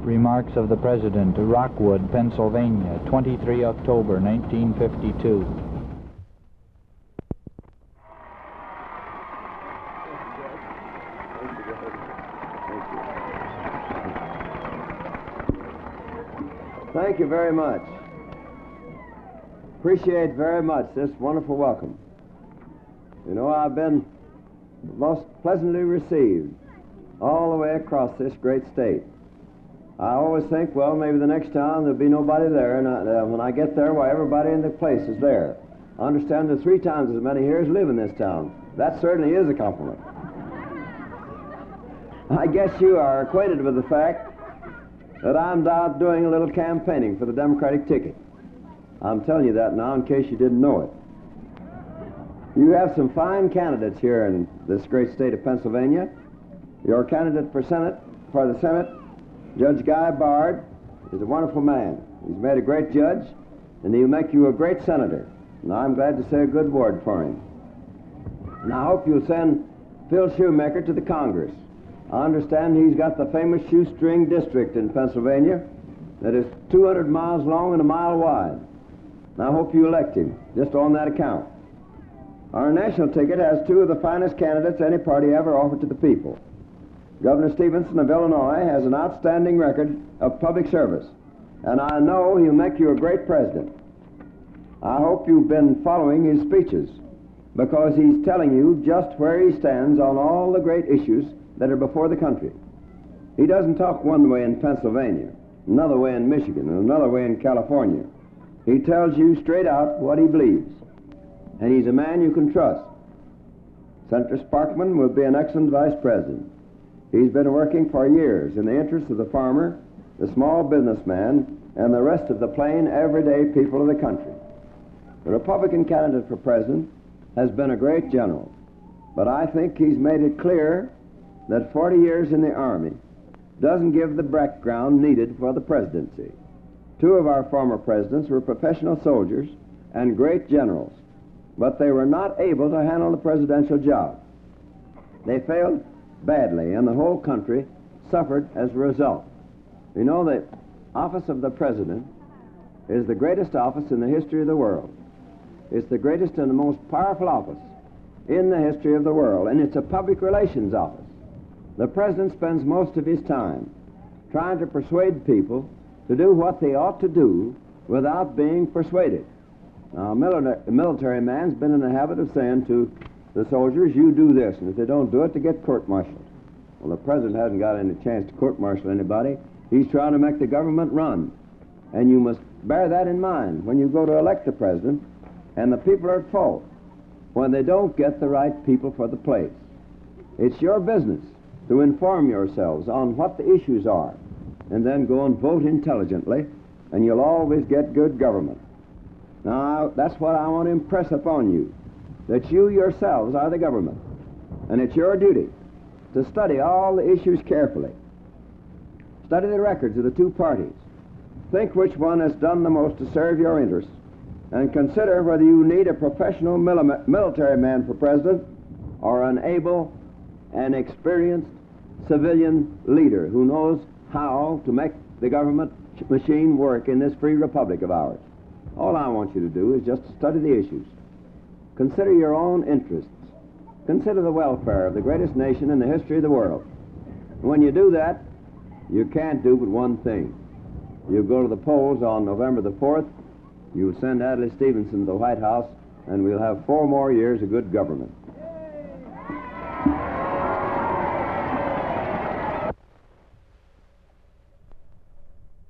Remarks of the President, Rockwood, Pennsylvania, 23 October, 1952. Thank you very much. Appreciate very much this wonderful welcome. You know, I've been most pleasantly received all the way across this great state. I always think, well, maybe the next time there'll be nobody there, and when I get there, why, everybody in the place is there. I understand that 3 times as many here live in this town. That certainly is a compliment. I guess you are acquainted with the fact that I'm out doing a little campaigning for the Democratic ticket. I'm telling you that now in case you didn't know it. You have some fine candidates here in this great state of Pennsylvania. Your candidate for the Senate, Judge Guy Bard, is a wonderful man. He's made a great judge, and he'll make you a great senator. And I'm glad to say a good word for him. And I hope you'll send Phil Shoemaker to the Congress. I understand he's got the famous shoestring district in Pennsylvania that is 200 miles long and a mile wide. And I hope you elect him, just on that account. Our national ticket has 2 of the finest candidates any party ever offered to the people. Governor Stevenson of Illinois has an outstanding record of public service, and I know he'll make you a great president. I hope you've been following his speeches, because he's telling you just where he stands on all the great issues that are before the country. He doesn't talk one way in Pennsylvania, another way in Michigan, and another way in California. He tells you straight out what he believes, and he's a man you can trust. Senator Sparkman will be an excellent vice president. He's been working for years in the interest of the farmer, the small businessman, and the rest of the plain, everyday people of the country. The Republican candidate for president has been a great general, but I think he's made it clear that 40 years in the Army doesn't give the background needed for the presidency. 2 of our former presidents were professional soldiers and great generals, but they were not able to handle the presidential job. They failed badly, and the whole country suffered as a result. You know, the office of the president is the greatest office in the history of the world. It's the greatest and the most powerful office in the history of the world, and it's a public relations office. The president spends most of his time trying to persuade people to do what they ought to do without being persuaded. Now, a military man's been in the habit of saying to the soldiers, you do this, and if they don't do it, they get court-martialed. Well, the president hasn't got any chance to court-martial anybody. He's trying to make the government run. And you must bear that in mind when you go to elect the president, and the people are at fault when they don't get the right people for the place. It's your business to inform yourselves on what the issues are, and then go and vote intelligently, and you'll always get good government. Now, that's what I want to impress upon you, that you yourselves are the government, and it's your duty to study all the issues carefully. Study the records of the 2 parties. Think which one has done the most to serve your interests, and consider whether you need a professional military man for president or an able and experienced civilian leader who knows how to make the government machine work in this free republic of ours. All I want you to do is just study the issues. Consider your own interests. Consider the welfare of the greatest nation in the history of the world. And when you do that, you can't do but one thing. You go to the polls on November the 4th, you send Adlai Stevenson to the White House, and we'll have 4 more years of good government.